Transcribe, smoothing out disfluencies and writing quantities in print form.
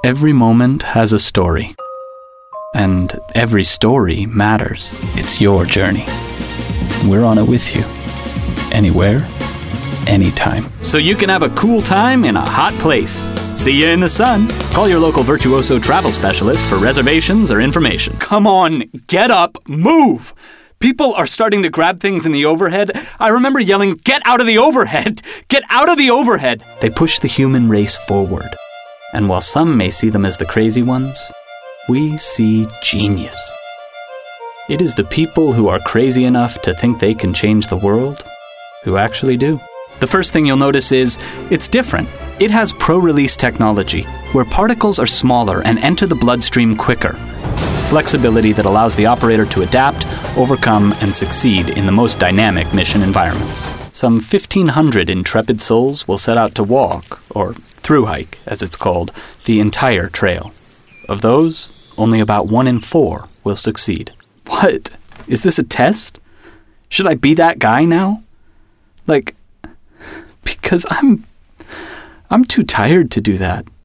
Every moment has a story. And every story matters. It's your journey. We're on it with you. Anywhere, anytime. So you can have a cool time in a hot place. See you in the sun. Call your local Virtuoso travel specialist for reservations or information. Come on, get up, move! People are starting to grab things in the overhead. I remember yelling, "Get out of the overhead! Get out of the overhead!" They push the human race forward. And while some may see them as the crazy ones, we see genius. It is the people who are crazy enough to think they can change the world who actually do. The first thing you'll notice is it's different. It has pro-release technology, where particles are smaller and enter the bloodstream quicker. Flexibility that allows the operator to adapt, overcome, and succeed in the most dynamic mission environments. Some 1,500 intrepid souls will set out to walk, or thru-hike, as it's called, the entire trail. Of those, only about 1 in 4 will succeed. What? Is this a test? Should I be that guy now? Because I'm too tired to do that.